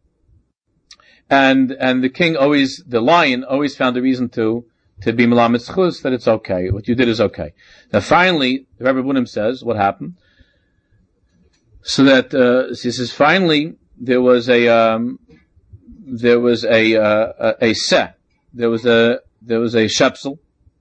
and and the king always, the lion always found a reason to to be melamed zchus, that it's okay. What you did is okay. Now finally, the Rebbe Bunim says what happened. So that uh, he says finally there was a um, there was a uh, a, a seh, there was a there was a shepsel.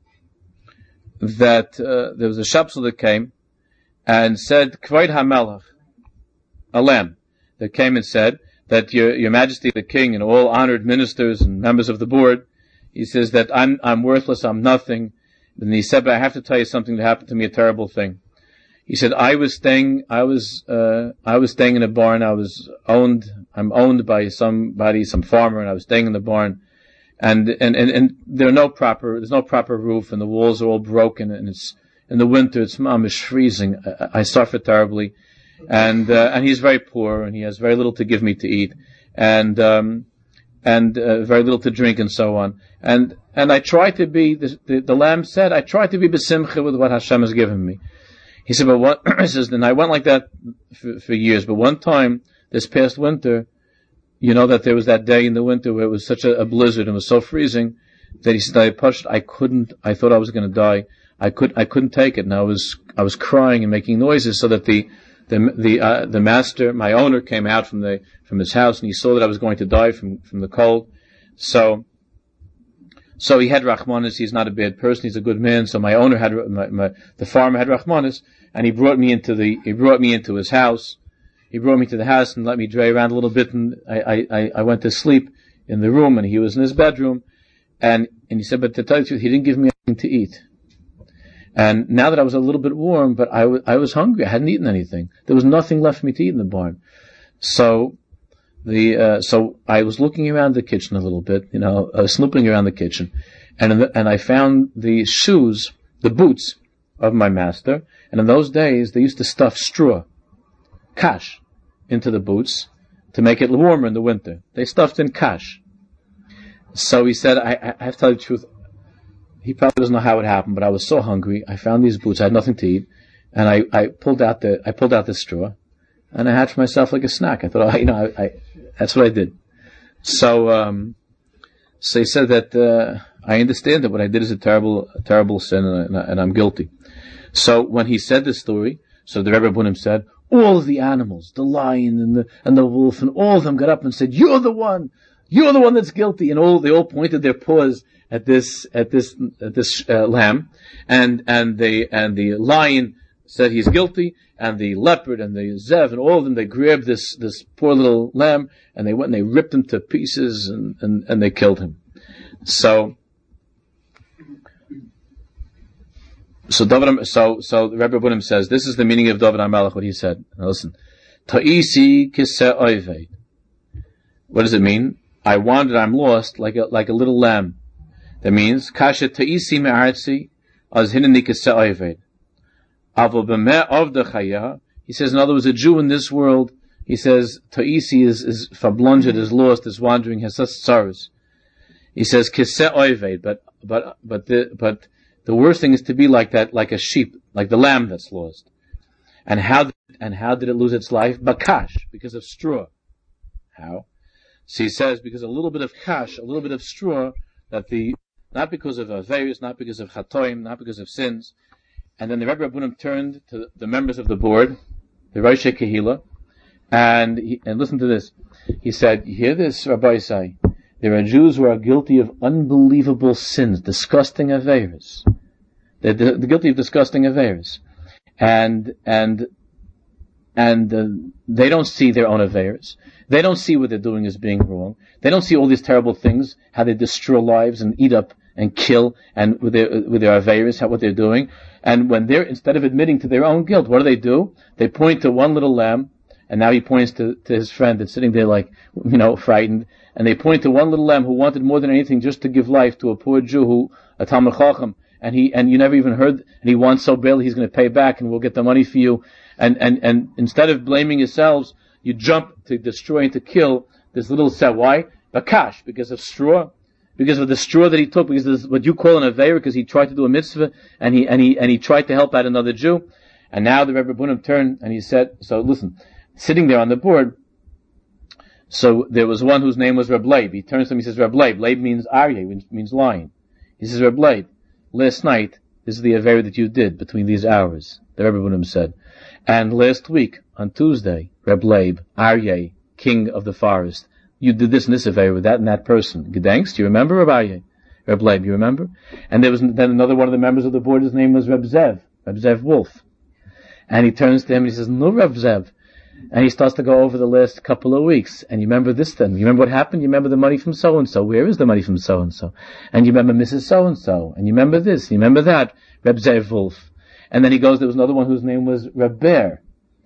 That uh, there was a shepsel that came and said, "Kvoid HaMelech," a lamb that came and said that your your Majesty the King and all honored ministers and members of the board, he says that I'm I'm worthless, I'm nothing. And he said, "But I have to tell you something that happened to me, a terrible thing." He said, "I was staying, I was uh, I was staying in a barn. I was owned, I'm owned by somebody, some farmer, and I was staying in the barn." And, and, and, and there are no proper, there's no proper roof, and the walls are all broken, and it's, in the winter, it's mamish freezing. I, I suffer terribly. And, uh, and he's very poor, and he has very little to give me to eat, and, um, and, uh, very little to drink, and so on. And, and I try to be, the, the, the lamb said, I try to be besimcha with what Hashem has given me. He said, but what, he says, and I went like that for, for years, but one time, this past winter, you know that there was that day in the winter where it was such a, a blizzard and it was so freezing that he said I pushed, I couldn't, I thought I was going to die. I could, I couldn't take it, and I was, I was crying and making noises so that the, the, the, uh, the master, my owner, came out from the, from his house, and he saw that I was going to die from, from the cold. So, so he had Rachmanis. He's not a bad person. He's a good man. So my owner had, my, my, the farmer had Rachmanis, and he brought me into the, he brought me into his house. He brought me to the house and let me dray around a little bit, and I, I, I went to sleep in the room, and he was in his bedroom, and, and he said, but to tell you the truth, he didn't give me anything to eat. And now that I was a little bit warm, but I, w- I was hungry, I hadn't eaten anything. There was nothing left for me to eat in the barn. So, the uh, so I was looking around the kitchen a little bit, you know, uh, snooping around the kitchen, and in the, and I found the shoes, the boots of my master. And in those days, they used to stuff straw, kash, into the boots to make it warmer in the winter. They stuffed in kash. So he said, I, I have to tell you the truth. He probably doesn't know how it happened, but I was so hungry. I found these boots. I had nothing to eat, and I, I pulled out the I pulled out the straw, and I had for myself like a snack. I thought, oh, you know, I, I that's what I did. So, um, so he said that uh, I understand that what I did is a terrible, a terrible sin, and, I, and I'm guilty. So when he said this story, so the Rebbe Bunim said, all of the animals, the lion and the and the wolf, and all of them got up and said, "You're the one, you're the one that's guilty." And all they all pointed their paws at this at this at this uh, lamb, and and they and the lion said he's guilty, and the leopard and the zev and all of them, they grabbed this this poor little lamb and they went and they ripped him to pieces and and, and they killed him. So. So David, so so the Rebbe Bunim says this is the meaning of David HaMelech. What he said. Now listen, Ta'isi kiseh oived. What does it mean? I wandered, I'm lost, like a like a little lamb. That means kasha ta'isi me'artzi az hineni kiseh oived. Avo b'meh avda chaya. He says, in other words, a Jew in this world. He says Ta'isi is is fablunged, is lost, is wandering, has such sorrows. He says kiseh oived, but but but the but. The worst thing is to be like that, like a sheep, like the lamb that's lost. And how, and how did it lose its life? Bakash, because of straw. How? So he says, because a little bit of kash, a little bit of straw, that the, not because of averis, not because of chatoim, not because of sins. And then the Rebbe Rabbunim turned to the members of the board, the Rosh Kehila, and he, and listen to this. He said, you hear this, Rabbi Isai? There are Jews who are guilty of unbelievable sins, disgusting averis. They're, they're guilty of disgusting averis, and and and uh, they don't see their own averis. They don't see what they're doing as being wrong. They don't see all these terrible things, how they destroy lives and eat up and kill, and with their with their averis, how what they're doing. And when they're instead of admitting to their own guilt, what do they do? They point to one little lamb, and now he points to, to his friend that's sitting there like, you know, frightened. And they point to one little lamb who wanted more than anything just to give life to a poor Jew who, a Talmid Chacham, and he, and you never even heard, and he wants so badly he's going to pay back and we'll get the money for you. And, and, and instead of blaming yourselves, you jump to destroy and to kill this little set. Why? Bakash, because of straw. Because of the straw that he took, because this is what you call an aveir, because he tried to do a mitzvah, and he, and he, and he tried to help out another Jew. And now the Rebbe Bunim turned and he said, so listen, sitting there on the board, so there was one whose name was Reb Leib. He turns to him, he says, Reb Leib. Leib means Aryeh, which means lion. He says, Reb Leib, last night, this is the Aveira that you did between these hours, the Rebbe Bunim said. And last week, on Tuesday, Reb Leib, Aryeh, king of the forest, you did this and this Aveira with that and that person. Gedenkst, do you remember, Reb Aryeh? Reb Leib, you remember? And there was then another one of the members of the board, his name was Reb Zev, Reb Zev Wolf. And he turns to him and he says, no, Reb Zev. And he starts to go over the last couple of weeks. And you remember this then? You remember what happened? You remember the money from so-and-so? Where is the money from so-and-so? And you remember Missus So-and-so? And you remember this? You remember that? Reb Zev Wolf. And then he goes, there was another one whose name was Reb Bear.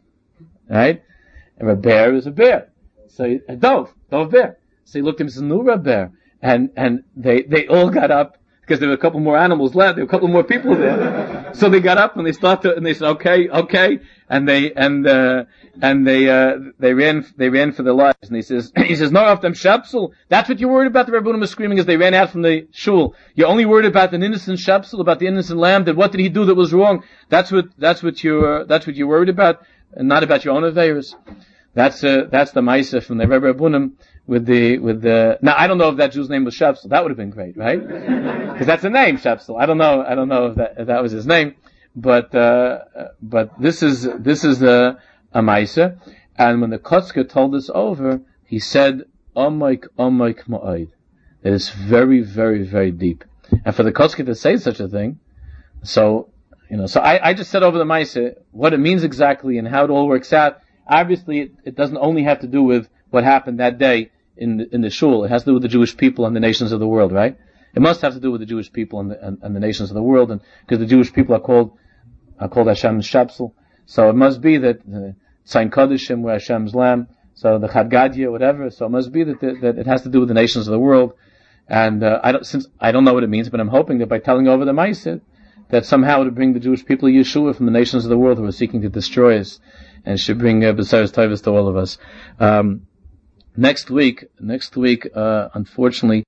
Right? And Reb Bear is a bear. So, he, a dove. Dove bear. So he looked at him and said, no, Reb Bear. And, and they, they all got up, because there were a couple more animals left, there were a couple more people there. So they got up and they started, and they said, okay, okay. And they, and, uh, and they, uh, they ran, they ran for their lives. And he says, he says, no, of them shepsel. That's what you're worried about. The Rebbe Bunim was screaming as they ran out from the shul. You're only worried about an innocent shepsel, about the innocent lamb, that what did he do that was wrong? That's what, that's what you're, that's what you're worried about, and not about your own affairs. That's, uh, that's the Maisa from the Rebbe Bunim with the, with the, now I don't know if that Jew's name was Shepsel. That would have been great, right? Because that's a name, Shepsel. I don't know, I don't know if that, if that was his name. But, uh, but this is, this is a, a Maisa. And when the Kotzker told us over, he said, Omoik, Omoik Ma'od. It is very, very, very deep. And for the Kotzker to say such a thing, so, you know, so I, I just said over the Maisa, what it means exactly and how it all works out. Obviously, it, it doesn't only have to do with what happened that day in the, in the shul. It has to do with the Jewish people and the nations of the world, right? It must have to do with the Jewish people and the, and, and the nations of the world, and because the Jewish people are called are called Hashem's Shepsel. So it must be that Tzayin Kodeshim, where Hashem's Lamb. So the Chad Gadya, whatever. So it must be that, the, that it has to do with the nations of the world. And uh, I don't, since I don't know what it means, but I'm hoping that by telling over the Ma'aser, that somehow it would bring the Jewish people Yeshua from the nations of the world who are seeking to destroy us, and should bring uh, B'seres Tovos to all of us. Um, next week, next week, uh, unfortunately.